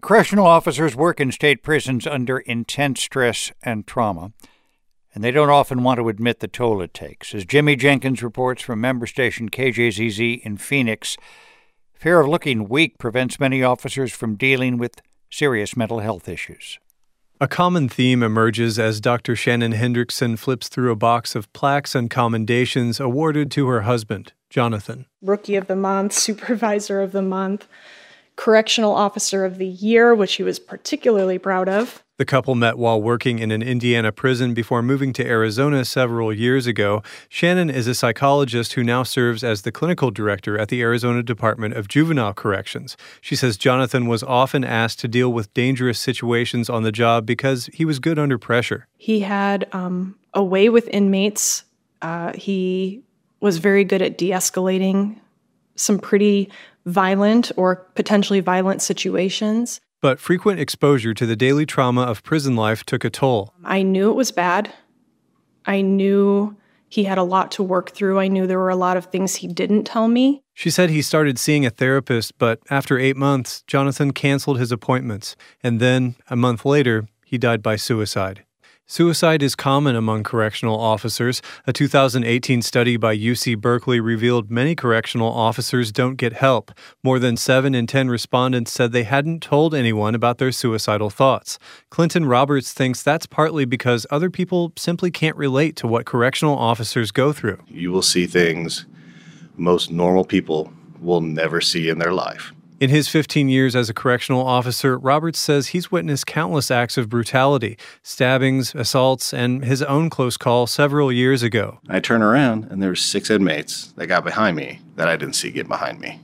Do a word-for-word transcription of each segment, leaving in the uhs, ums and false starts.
Correctional officers work in state prisons under intense stress and trauma, and they don't often want to admit the toll it takes. As Jimmy Jenkins reports from member station K J Z Z in Phoenix, fear of looking weak prevents many officers from dealing with serious mental health issues. A common theme emerges as Doctor Shannon Hendrickson flips through a box of plaques and commendations awarded to her husband, Jonathan. Rookie of the Month, Supervisor of the Month, Correctional Officer of the Year, which he was particularly proud of. The couple met while working in an Indiana prison before moving to Arizona several years ago. Shannon is a psychologist who now serves as the clinical director at the Arizona Department of Juvenile Corrections. She says Jonathan was often asked to deal with dangerous situations on the job because he was good under pressure. He had um, a way with inmates. Uh, he was very good at de-escalating some pretty violent or potentially violent situations. But frequent exposure to the daily trauma of prison life took a toll. I knew it was bad. I knew he had a lot to work through. I knew there were a lot of things he didn't tell me. She said he started seeing a therapist, but after eight months, Jonathan canceled his appointments. And then, a month later, he died by suicide. Suicide is common among correctional officers. A two thousand eighteen study by U C Berkeley revealed many correctional officers don't get help. More than seven in ten respondents said they hadn't told anyone about their suicidal thoughts. Clinton Roberts thinks that's partly because other people simply can't relate to what correctional officers go through. You will see things most normal people will never see in their life. In his fifteen years as a correctional officer, Roberts says he's witnessed countless acts of brutality, stabbings, assaults, and his own close call several years ago. I turn around, and there were six inmates that got behind me that I didn't see get behind me.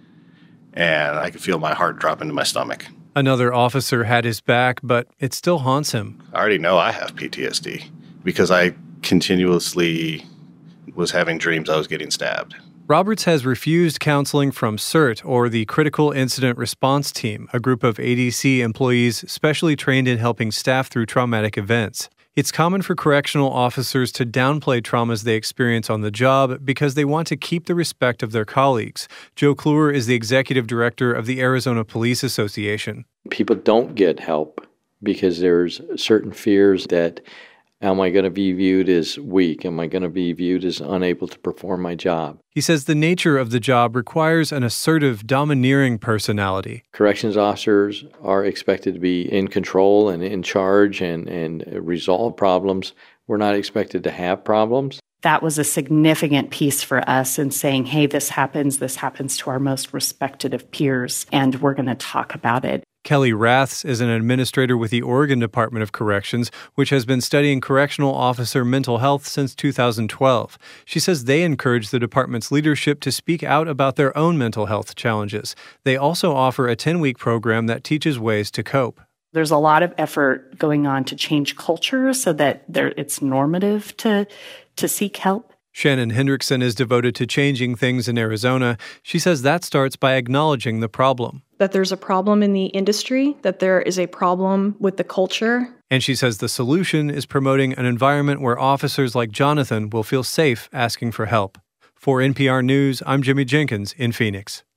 And I could feel my heart drop into my stomach. Another officer had his back, but it still haunts him. I already know I have P T S D because I continuously was having dreams I was getting stabbed. Roberts has refused counseling from CERT, or the Critical Incident Response Team, a group of A D C employees specially trained in helping staff through traumatic events. It's common for correctional officers to downplay traumas they experience on the job because they want to keep the respect of their colleagues. Joe Kluwer is the executive director of the Arizona Police Association. People don't get help because there's certain fears that, am I going to be viewed as weak? Am I going to be viewed as unable to perform my job? He says the nature of the job requires an assertive, domineering personality. Corrections officers are expected to be in control and in charge and, and resolve problems. We're not expected to have problems. That was a significant piece for us in saying, hey, this happens, this happens to our most respected of peers, and we're going to talk about it. Kelly Raths is an administrator with the Oregon Department of Corrections, which has been studying correctional officer mental health since two thousand twelve. She says they encourage the department's leadership to speak out about their own mental health challenges. They also offer a ten-week program that teaches ways to cope. There's a lot of effort going on to change culture so that there, it's normative to, to seek help. Shannon Hendrickson is devoted to changing things in Arizona. She says that starts by acknowledging the problem. That there's a problem in the industry, that there is a problem with the culture. And she says the solution is promoting an environment where officers like Jonathan will feel safe asking for help. For N P R News, I'm Jimmy Jenkins in Phoenix.